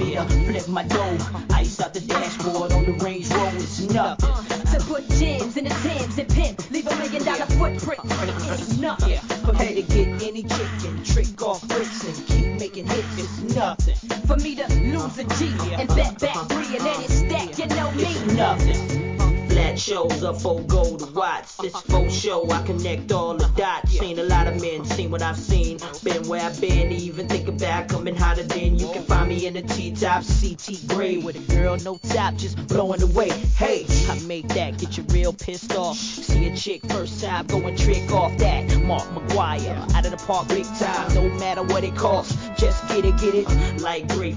me to flip my dough. Ice out the dashboard on the Range Rover, it's nothing. To put gems in the Timbs and pimp, leave $1 million footprint. It's nothing. Yeah, for me to get any chicken, trick off bricks and keep making hits, it's nothing. For me to lose a G and bet back 3 and let it stack, you know me. It's nothing. Flat shows up for gold to watch. It's for show, I connect all the dots. Seen a lot of men, seen what I've seen. Been where I've been, even think about coming hotter than. You can find me in the T-top, CT gray with a girl, no top, just blowing away. Hey, I make that get you real pissed off. See a chick first time, go and trick off that. Mark McGuire, out of the park big time, no matter what it costs. Just get it, like great